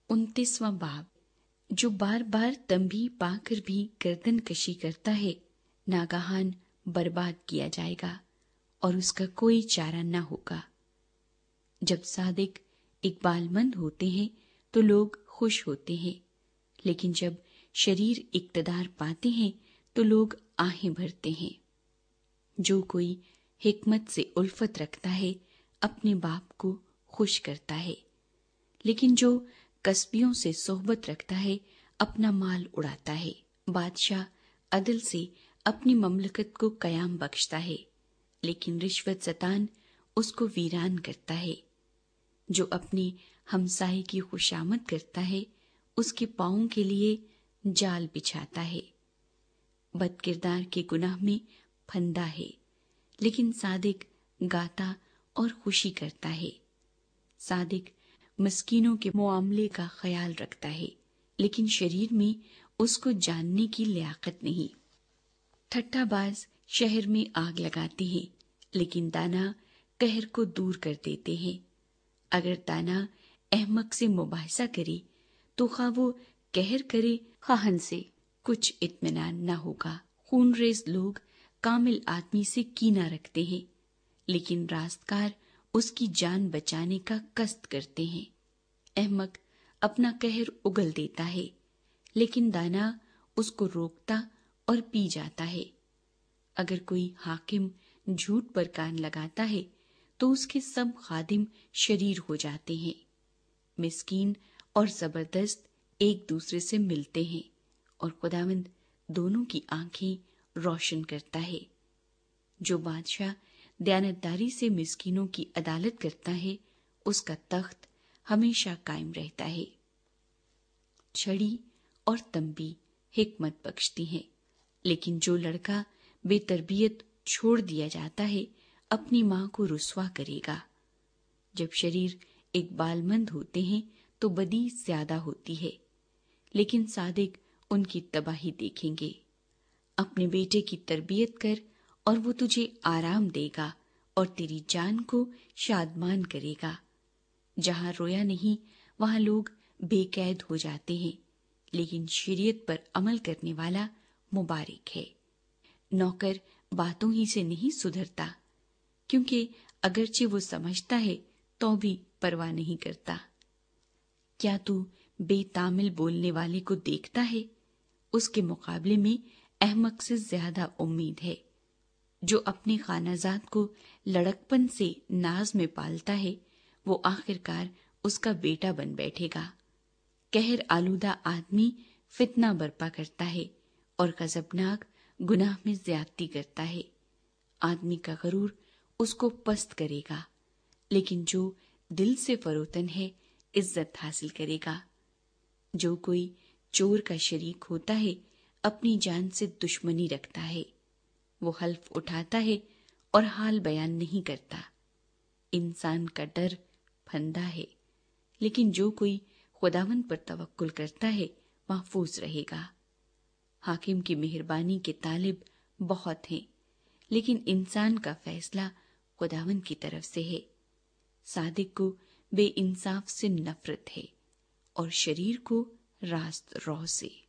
29واں باب۔ جو بار بار تنبیہ پا کر بھی گردن کشی کرتا ہے ناگہان برباد کیا جائے گا اور اس کا کوئی چارہ نہ ہوگا۔ جب صادق اقبال مند ہوتے ہیں تو لوگ خوش ہوتے ہیں، لیکن جب شریر اقتدار پاتے ہیں تو لوگ آہیں بھرتے ہیں۔ جو کوئی حکمت سے الفت رکھتا ہے اپنے باپ کو خوش کرتا ہے، لیکن جو کسبیوں سے صحبت رکھتا ہے اپنا مال اڑاتا ہے۔ بادشاہ عدل سے اپنی مملکت کو قیام بخشتا ہے، لیکن رشوت ستان اس کو ویران کرتا ہے۔ جو اپنے ہمسائے کی خوشامد کرتا ہے اس کے پاؤں کے لیے جال بچھاتا ہے۔ بد کردار کے گناہ میں پھندا ہے، لیکن صادق گاتا اور خوشی کرتا ہے۔ صادق مسکینوں کے معاملے کا خیال رکھتا ہے، لیکن شریر میں اس کو جاننے کی لیاقت نہیں۔ ٹھٹا باز شہر میں آگ لگاتے ہیں، لیکن دانا قہر کو دور کر دیتے ہیں۔ اگر دانا احمق سے مباحثہ کرے تو خواہ وہ قہر کرے خواہ ہنسے، کچھ اطمینان نہ ہوگا۔ خون ریز لوگ کامل آدمی سے کینہ رکھتے ہیں، لیکن راستگار اس کی جان بچانے کا قصد کرتے ہیں۔ احمق اپنا قہر اگل دیتا ہے، لیکن دانا اس کو روکتا اور پی جاتا ہے۔ اگر کوئی حاکم جھوٹ پر کان لگاتا ہے تو اس کے سب خادم شریر ہو جاتے ہیں۔ مسکین اور زبردست ایک دوسرے سے ملتے ہیں اور خداوند دونوں کی آنکھیں روشن کرتا ہے۔ جو بادشاہ دیانتداری سے مسکینوں کی عدالت کرتا ہے اس کا تخت ہمیشہ قائم رہتا ہے۔ چھڑی اور تنبیہ حکمت بخشتی ہیں، لیکن جو لڑکا بے تربیت چھوڑ دیا جاتا ہے اپنی ماں کو رسوا کرے گا۔ جب شریر اقبال مند ہوتے ہیں تو بدی زیادہ ہوتی ہے، لیکن صادق ان کی تباہی دیکھیں گے۔ اپنے بیٹے کی تربیت کر اور وہ تجھے آرام دے گا اور تیری جان کو شادمان کرے گا۔ جہاں رویا نہیں وہاں لوگ بے قید ہو جاتے ہیں، لیکن شریعت پر عمل کرنے والا مبارک ہے۔ نوکر باتوں ہی سے نہیں سدھرتا، کیونکہ اگرچہ وہ سمجھتا ہے تو بھی پرواہ نہیں کرتا۔ کیا تو بے تامل بولنے والے کو دیکھتا ہے؟ اس کے مقابلے میں احمق سے زیادہ امید ہے۔ جو اپنے خانہ زاد کو لڑکپن سے ناز میں پالتا ہے وہ آخرکار اس کا بیٹا بن بیٹھے گا۔ قہر آلودہ آدمی فتنہ برپا کرتا ہے اور غضبناک گناہ میں زیادتی کرتا ہے۔ آدمی کا غرور اس کو پست کرے گا، لیکن جو دل سے فروتن ہے عزت حاصل کرے گا۔ جو کوئی چور کا شریک ہوتا ہے اپنی جان سے دشمنی رکھتا ہے۔ وہ حلف اٹھاتا ہے اور حال بیان نہیں کرتا۔ انسان کا ڈر پھندا ہے، لیکن جو کوئی خداوند پر توکل کرتا ہے محفوظ رہے گا۔ حاکم کی مہربانی کے طالب بہت ہیں، لیکن انسان کا فیصلہ خداوند کی طرف سے ہے۔ صادق کو بے انصاف سے نفرت ہے اور شریر کو راست رو سے۔